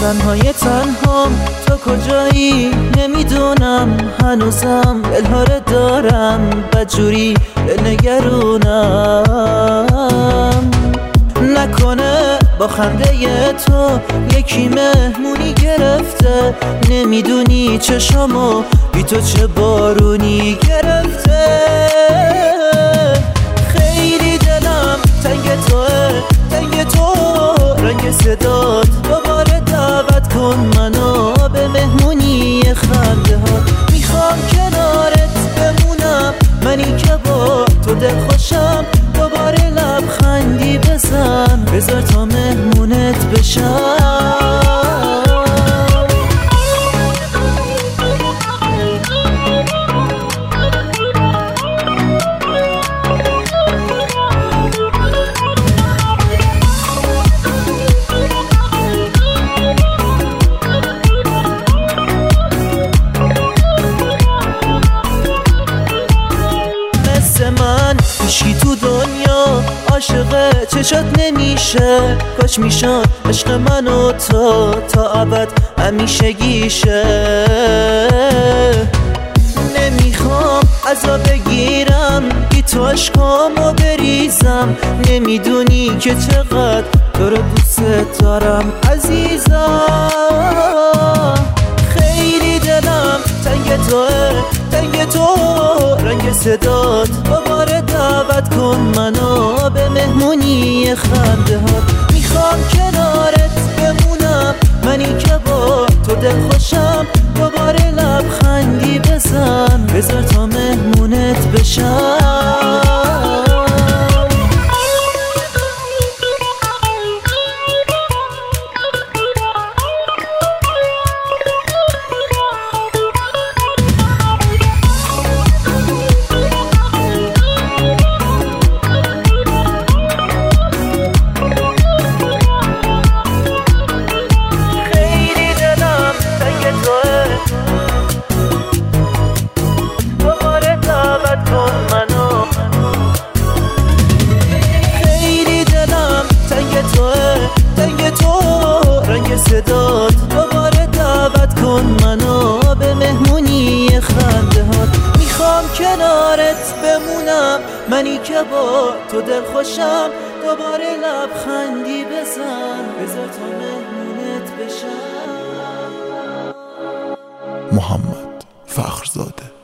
تنهام تو کجایی نمیدونم، هنوزم دلهاره دارم بدجوری نگرونم. نکنه با خنده تو یکی مهمونی گرفته، نمیدونی چشامو بی تو چه بارونی گرفته. خیلی دلم تنگ توه، تنگ تو رنگ صدات، دوباره دعوت کن منو به مهمونی خنده ها. میخوام کنارت بمونم، منی که با تو دل خوشم، دوباره لبخندی بزن، بذار تا مهمونت بشم. من هیچی تو دنیا عاشق چشات نمیشه، کاش میشد عشق من و تا ابد همیشگیشه. نمیخوام عذاب بگیرم بی تو عشقامو بریزم، نمیدونی که چقدر تو رو دوست دارم عزیزم. خیلی دلم تنگ توه، تنگ تو رنگ صدات، دوباره دعوت کن منو به مهمونی خنده ها. میخوام کنارت بمونم، منی که با تو دل خوشم، دوباره لبخندی بزن، بذار تا مهمونت بشم. صدات، دوباره دعوت کن منو به مهمونی خنده ها. میخوام کنارت بمونم، منی که با تو دل خوشم، دوباره لبخندی بزن، بذار تا مهمونت بشم. محمد فخرزاده.